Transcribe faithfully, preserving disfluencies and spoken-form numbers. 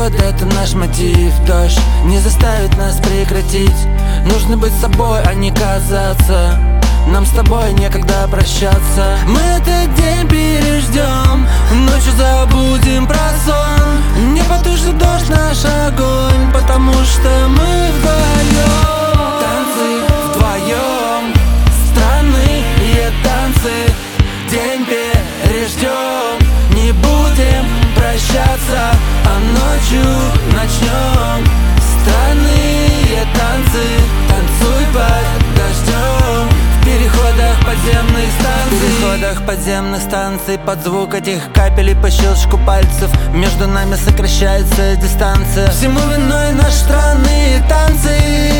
идет, это наш мотив. Дождь не заставит нас прекратить. Нужно быть собой, а не казаться. Нам с тобой некогда прощаться. Мы этот день переждем, ночью забудем про сон. Не потушит дождь наш огонь, потому что мы вдвоем. Танцы вдвоем, странные танцы. День переждем, не будем прощаться, а ночью начнем. Странные танцы, танцуй под дождем. В переходах подземных станций, в переходах подземных станций, под звук этих капель и по щелчку пальцев между нами сокращается дистанция. Всему виной наши странные танцы.